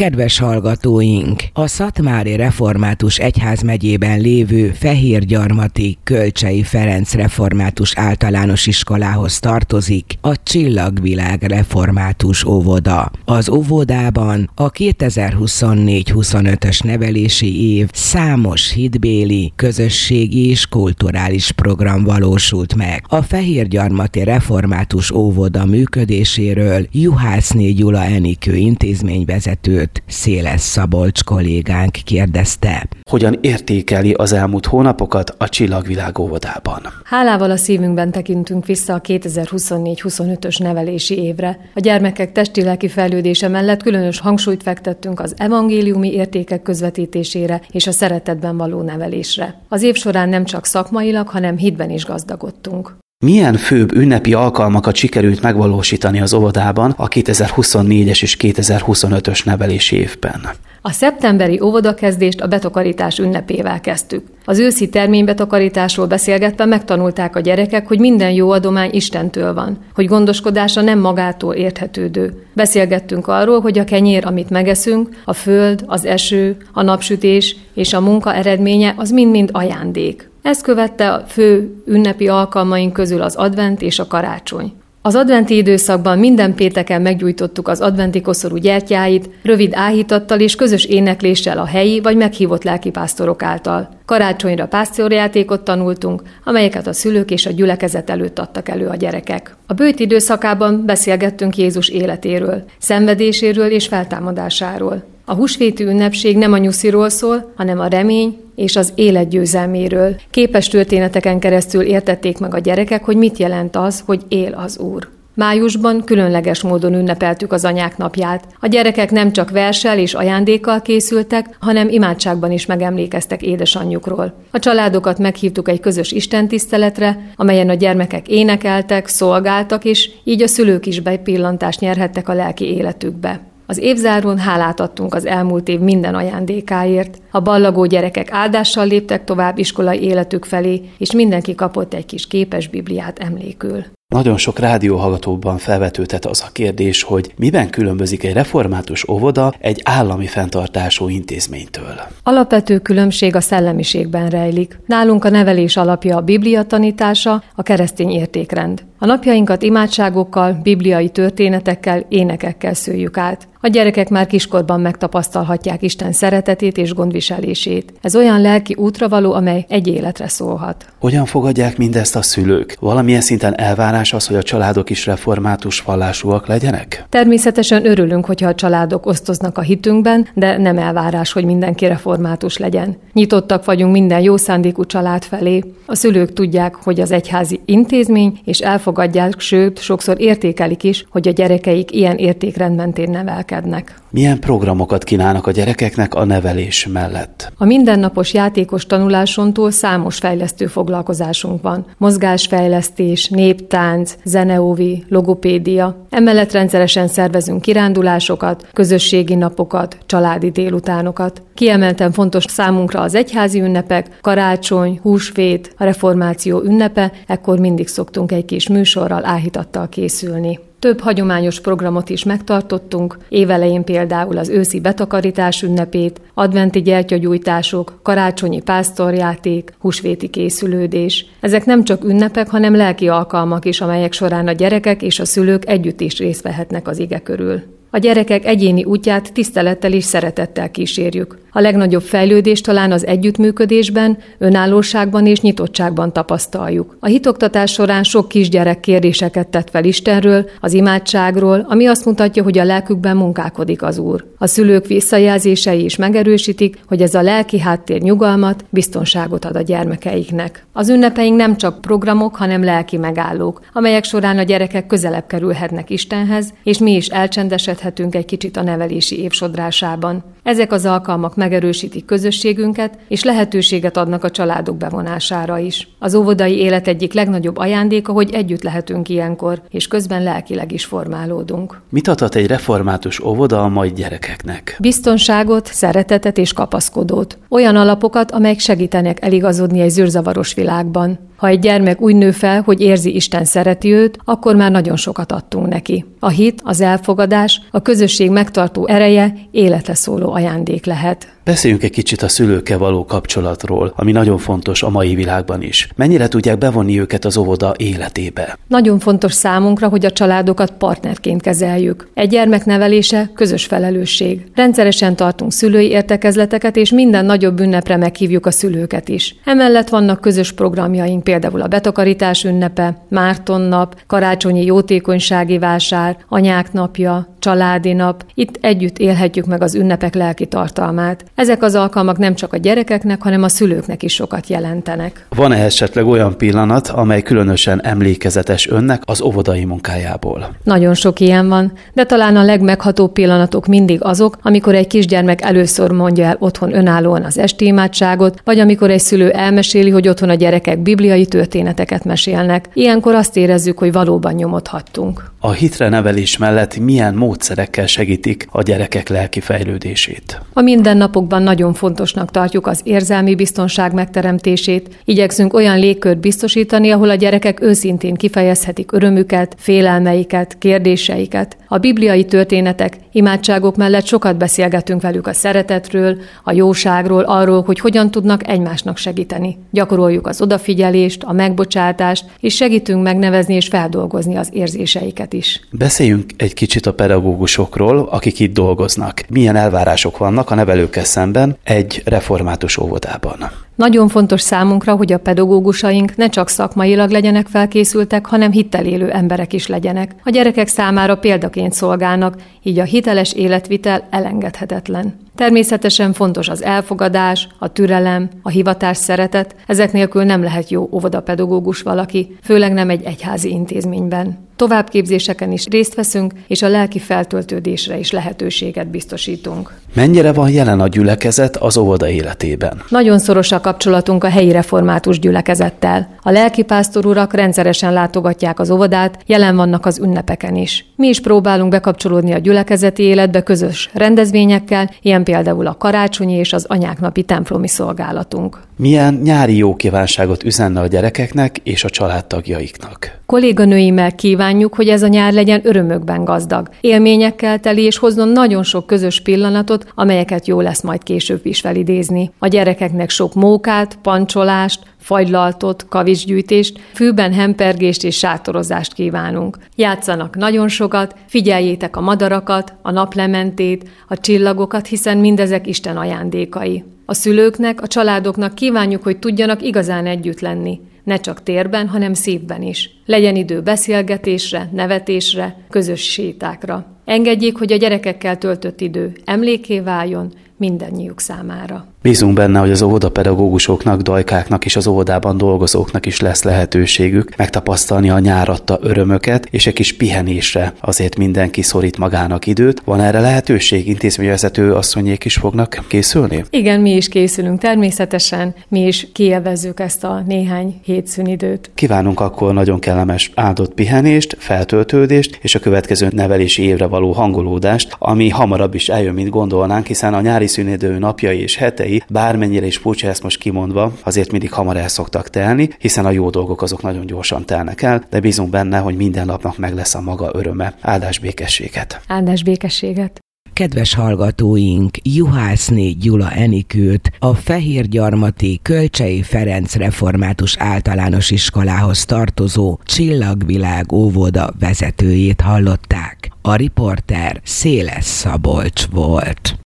Kedves hallgatóink! A Szatmári Református Egyházmegyében lévő Fehérgyarmati Kölcsey Ferenc Református Általános Iskolához tartozik a Csillagvilág Református Óvoda. Az óvodában a 2024-25-ös nevelési év számos hitbéli, közösségi és kulturális program valósult meg. A Fehérgyarmati Református Óvoda működéséről Juhászné Gyula Enikő intézményvezetőt Széles Szabolcs kollégánk kérdezte. Hogyan értékeli az elmúlt hónapokat a Csillagvilág óvodában? Hálával a szívünkben tekintünk vissza a 2024-25-ös nevelési évre. A gyermekek testi-lelki fejlődése mellett különös hangsúlyt fektettünk az evangéliumi értékek közvetítésére és a szeretetben való nevelésre. Az év során nem csak szakmailag, hanem hitben is gazdagodtunk. Milyen főbb ünnepi alkalmakat sikerült megvalósítani az óvodában a 2024-es és 2025-ös nevelési évben? A szeptemberi óvodakezdést a betakarítás ünnepével kezdtük. Az őszi terménybetakarításról beszélgetve megtanulták a gyerekek, hogy minden jó adomány Istentől van, hogy gondoskodása nem magától érthetődő. Beszélgettünk arról, hogy a kenyér, amit megeszünk, a föld, az eső, a napsütés és a munka eredménye az mind-mind ajándék. Ezt követte a fő ünnepi alkalmaink közül az advent és a karácsony. Az adventi időszakban minden pénteken meggyújtottuk az adventi koszorú gyertyáit, rövid áhítattal és közös énekléssel a helyi vagy meghívott lelkipásztorok által. Karácsonyra pásztorjátékot tanultunk, amelyeket a szülők és a gyülekezet előtt adtak elő a gyerekek. A bőjt időszakában beszélgettünk Jézus életéről, szenvedéséről és feltámadásáról. A húsvéti ünnepség nem a nyusziról szól, hanem a remény és az élet győzelméről. Képes történeteken keresztül értették meg a gyerekek, hogy mit jelent az, hogy él az Úr. Májusban különleges módon ünnepeltük az anyák napját. A gyerekek nem csak verssel és ajándékkal készültek, hanem imádságban is megemlékeztek édesanyjukról. A családokat meghívtuk egy közös istentiszteletre, amelyen a gyermekek énekeltek, szolgáltak, és így a szülők is bepillantást nyerhettek a lelki életükbe. Az évzárón hálát adtunk az elmúlt év minden ajándékáért. A ballagó gyerekek áldással léptek tovább iskolai életük felé, és mindenki kapott egy kis képes Bibliát emlékül. Nagyon sok rádióhallgatóban felvetődhet az a kérdés, hogy miben különbözik egy református óvoda egy állami fenntartású intézménytől. Alapvető különbség a szellemiségben rejlik. Nálunk a nevelés alapja a Biblia tanítása, a keresztény értékrend. A napjainkat imádságokkal, bibliai történetekkel, énekekkel szőjük át. A gyerekek már kiskorban megtapasztalhatják Isten szeretetét és gondviselését. Ez olyan lelki útravaló, amely egy életre szólhat. Hogyan fogadják mindezt a szülők? Valamilyen szinten elvárás az, hogy a családok is református vallásúak legyenek? Természetesen örülünk, hogyha a családok osztoznak a hitünkben, de nem elvárás, hogy mindenki református legyen. Nyitottak vagyunk minden jó szándékú család felé. A szülők tudják, hogy az egyházi intézmény, és elfogadják, sőt, sokszor értékelik is, hogy a gyerekeik ilyen értékrend mentén nevelkednek. Milyen programokat kínálnak a gyerekeknek a nevelés mellett? A mindennapos játékos tanulásontól számos fejlesztő foglalkozásunk van. Mozgásfejlesztés, néptánc, zeneóvi, logopédia. Emellett rendszeresen szervezünk kirándulásokat, közösségi napokat, családi délutánokat. Kiemelten fontos számunkra az egyházi ünnepek, karácsony, húsvét, a reformáció ünnepe, ekkor mindig szoktunk egy kis műsorral, áhítattal készülni. Több hagyományos programot is megtartottunk, évelején például az őszi betakarítás ünnepét, adventi gyertyagyújtások, karácsonyi pásztorjáték, húsvéti készülődés. Ezek nem csak ünnepek, hanem lelki alkalmak is, amelyek során a gyerekek és a szülők együtt is részt vehetnek az ige körül. A gyerekek egyéni útját tisztelettel és szeretettel kísérjük. A legnagyobb fejlődést talán az együttműködésben, önállóságban és nyitottságban tapasztaljuk. A hitoktatás során sok kisgyerek kérdéseket tett fel Istenről, az imádságról, ami azt mutatja, hogy a lelkükben munkálkodik az Úr. A szülők visszajelzései is megerősítik, hogy ez a lelki háttér nyugalmat, biztonságot ad a gyermekeiknek. Az ünnepeink nem csak programok, hanem lelki megállók, amelyek során a gyerekek közelebb kerülhetnek Istenhez, és mi is elcsendesedhetünk egy kicsit a nevelési év sodrásában. Ezek az alkalmak megerősítik közösségünket, és lehetőséget adnak a családok bevonására is. Az óvodai élet egyik legnagyobb ajándéka, hogy együtt lehetünk ilyenkor, és közben lelkileg is formálódunk. Mit adhat egy református óvoda a mai gyerekeknek? Biztonságot, szeretetet és kapaszkodót. Olyan alapokat, amelyek segítenek eligazodni egy zűrzavaros világban. Ha egy gyermek úgy nő fel, hogy érzi, Isten szereti őt, akkor már nagyon sokat adtunk neki. A hit, az elfogadás, A közösség megtartó ereje életre szóló ajándék lehet. Beszéljünk egy kicsit a szülőkkel való kapcsolatról, ami nagyon fontos a mai világban is. Mennyire tudják bevonni őket az óvoda életébe? Nagyon fontos számunkra, hogy a családokat partnerként kezeljük. Egy gyermek nevelése közös felelősség. Rendszeresen tartunk szülői értekezleteket, és minden nagyobb ünnepre meghívjuk a szülőket is. Emellett vannak közös programjaink, például a betakarítás ünnepe, Mártonnap, karácsonyi jótékonysági vásár, anyák napja, családi nap. Itt együtt élhetjük meg az ünnepek lelki tartalmát. Ezek az alkalmak nem csak a gyerekeknek, hanem a szülőknek is sokat jelentenek. Van-e esetleg olyan pillanat, amely különösen emlékezetes önnek az óvodai munkájából? Nagyon sok ilyen van, de talán a legmeghatóbb pillanatok mindig azok, amikor egy kisgyermek először mondja el otthon önállóan az esti imádságot, vagy amikor egy szülő elmeséli, hogy otthon a gyerekek bibliai történeteket mesélnek. Ilyenkor azt érezzük, hogy valóban nyomot hagytunk. A hitre nevelés mellett milyen módszerekkel segítik a gyerekek lelki fejlődését? A mindennapokban nagyon fontosnak tartjuk az érzelmi biztonság megteremtését. Igyekszünk olyan légkört biztosítani, ahol a gyerekek őszintén kifejezhetik örömüket, félelmeiket, kérdéseiket. A bibliai történetek, imádságok mellett sokat beszélgetünk velük a szeretetről, a jóságról, arról, hogy hogyan tudnak egymásnak segíteni. Gyakoroljuk az odafigyelést, a megbocsátást, és segítünk megnevezni és feldolgozni az érzéseiket is. Beszéljünk egy kicsit a pedagógusokról, akik itt dolgoznak. Milyen elvárások vannak a nevelőkkel szemben egy református óvodában? Nagyon fontos számunkra, hogy a pedagógusaink ne csak szakmailag legyenek felkészültek, hanem hittel élő emberek is legyenek. A gyerekek számára példaként szolgálnak, így a hiteles életvitel elengedhetetlen. Természetesen fontos az elfogadás, a türelem, a hivatás szeretet, ezek nélkül nem lehet jó óvodapedagógus valaki, főleg nem egy egyházi intézményben. Továbbképzéseken is részt veszünk, és a lelki feltöltődésre is lehetőséget biztosítunk. Mennyire van jelen a gyülekezet az óvoda életében? Nagyon szoros a kapcsolatunk a helyi református gyülekezettel. A lelkipásztor urak rendszeresen látogatják az óvodát, jelen vannak az ünnepeken is. Mi is próbálunk bekapcsolódni a gyülekezeti életbe közös rendezvényekkel, ilyen például a karácsonyi és az anyáknapi templomi szolgálatunk. Milyen nyári jókívánságot üzenne a gyerekeknek és a családtagjaiknak? Kolléganőimmel kívánjuk, hogy ez a nyár legyen örömökben gazdag, élményekkel teli, és hozzon nagyon sok közös pillanatot, amelyeket jó lesz majd később is felidézni. A gyerekeknek sok mókát, pancsolást, fagylaltot, kavicsgyűjtést, fűben hempergést és sátorozást kívánunk. Játszanak nagyon sokat, figyeljétek a madarakat, a naplementét, a csillagokat, hiszen mindezek Isten ajándékai. A szülőknek, a családoknak kívánjuk, hogy tudjanak igazán együtt lenni. Ne csak térben, hanem szívben is. Legyen idő beszélgetésre, nevetésre, közös sétákra. Engedjék, hogy a gyerekekkel töltött idő emléké váljon mindannyiuk számára. Bízunk benne, hogy az óvodapedagógusoknak, dajkáknak és az óvodában dolgozóknak is lesz lehetőségük megtapasztalni a nyár adta örömöket, és egy kis pihenésre azért mindenki szorít magának időt. Van erre lehetőség? Intézményvezető asszonyék is fognak készülni? Igen, mi is készülünk természetesen, mi is kielvezzük ezt a néhány hétszünidőt. Kívánunk akkor nagyon kellemes áldott pihenést, feltöltődést és a következő nevelési évre való hangolódást, ami hamarabb is eljön, mint gondolnánk, hiszen a nyári szünidő napjai és hetei, bármennyire is furcsa ezt most kimondva, azért mindig hamar el szoktak telni, hiszen a jó dolgok azok nagyon gyorsan telnek el, de bízunk benne, hogy minden napnak meg lesz a maga öröme. Áldás békességet! Áldás békességet! Kedves hallgatóink, Juhászné Gyula Enikőt, a Fehérgyarmati Kölcsey Ferenc Református Általános Iskolához tartozó Csillagvilág óvoda vezetőjét hallották. A riporter Széles Szabolcs volt.